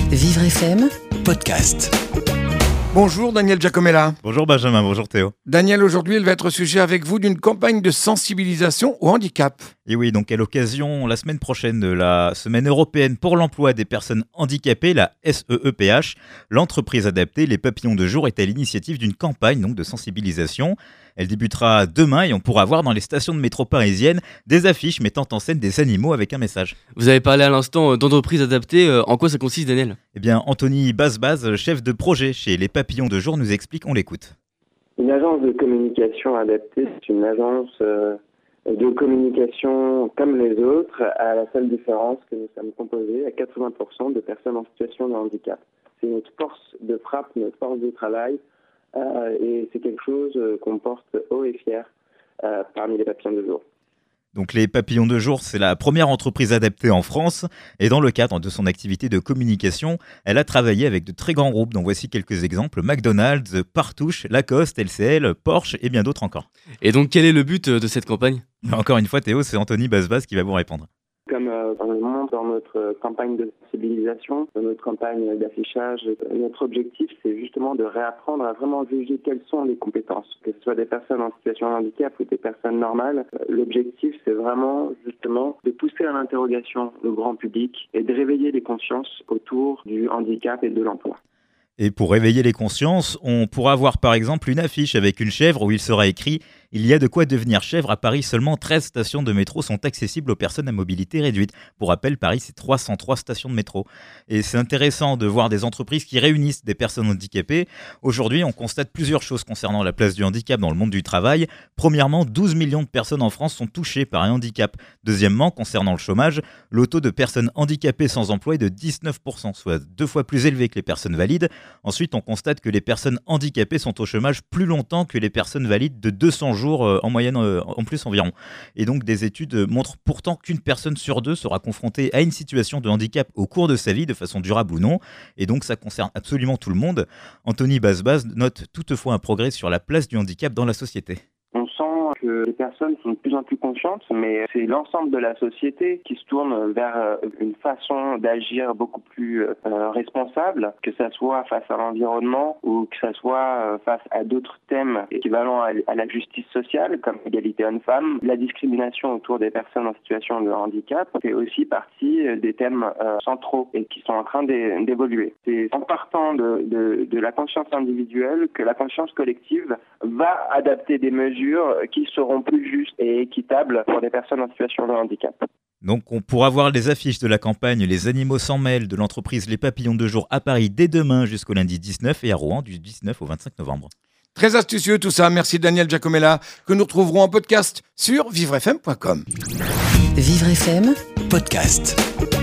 Vivre FM Podcast. Bonjour Daniel Giacomella. Bonjour Benjamin, bonjour Théo. Daniel, aujourd'hui, il va être sujet avec vous d'une campagne de sensibilisation au handicap. Et oui, donc à l'occasion, la semaine prochaine de la Semaine européenne pour l'emploi des personnes handicapées, la SEEPH, l'entreprise adaptée Les Papillons de Jour est à l'initiative d'une campagne de sensibilisation. Elle débutera demain et on pourra voir dans les stations de métro parisiennes des affiches mettant en scène des animaux avec un message. Vous avez parlé à l'instant d'entreprise adaptée, en quoi ça consiste Daniel ? Eh bien, Anthony Bazbaz, chef de projet chez Les Papillons de Jour, nous explique, on l'écoute. Une agence de communication adaptée, c'est une agence de communication comme les autres, à la seule différence que nous sommes composés à 80% de personnes en situation de handicap. C'est notre force de frappe, notre force de travail, et c'est quelque chose qu'on porte haut et fier parmi les papillons de jour. Donc les Papillons de Jour, c'est la première entreprise adaptée en France et dans le cadre de son activité de communication, elle a travaillé avec de très grands groupes, dont voici quelques exemples: McDonald's, Partouche, Lacoste, LCL, Porsche et bien d'autres encore. Et donc quel est le but de cette campagne ? Encore une fois Théo, c'est Anthony Bazbaz qui va vous répondre. Comme on le montre dans notre campagne de sensibilisation, dans notre campagne d'affichage, notre objectif, c'est justement de réapprendre à vraiment juger quelles sont les compétences, que ce soit des personnes en situation de handicap ou des personnes normales. L'objectif, c'est vraiment justement de pousser à l'interrogation le grand public et de réveiller les consciences autour du handicap et de l'emploi. Et pour réveiller les consciences, on pourra voir par exemple une affiche avec une chèvre où il sera écrit « Il y a de quoi devenir chèvre. À Paris, seulement 13 stations de métro sont accessibles aux personnes à mobilité réduite. » Pour rappel, Paris, c'est 303 stations de métro. Et c'est intéressant de voir des entreprises qui réunissent des personnes handicapées. Aujourd'hui, on constate plusieurs choses concernant la place du handicap dans le monde du travail. Premièrement, 12 millions de personnes en France sont touchées par un handicap. Deuxièmement, concernant le chômage, le taux de personnes handicapées sans emploi est de 19%, soit 2 fois plus élevé que les personnes valides. Ensuite, on constate que les personnes handicapées sont au chômage plus longtemps que les personnes valides, de 200 jours en moyenne en plus environ. Et donc, des études montrent pourtant qu'une personne sur deux sera confrontée à une situation de handicap au cours de sa vie, de façon durable ou non. Et donc, ça concerne absolument tout le monde. Anthony Bazbaz note toutefois un progrès sur la place du handicap dans la société. On sent que les personnes sont de plus en plus conscientes, mais c'est l'ensemble de la société qui se tourne vers une façon d'agir beaucoup plus responsable, que ça soit face à l'environnement ou que ça soit face à d'autres thèmes équivalents à la justice sociale, comme l'égalité homme-femme. La discrimination autour des personnes en situation de handicap fait aussi partie des thèmes centraux et qui sont en train d'évoluer. C'est en partant de la conscience individuelle que la conscience collective va adapter des mesures qui seront plus justes et équitables pour les personnes en situation de handicap. Donc on pourra voir les affiches de la campagne Les Animaux s'en mêlent de l'entreprise Les Papillons de Jour à Paris dès demain jusqu'au lundi 19 et à Rouen du 19 au 25 novembre. Très astucieux tout ça, merci Daniel Giacomella, que nous retrouverons en podcast sur vivrefm.com. Vivre FM Podcast.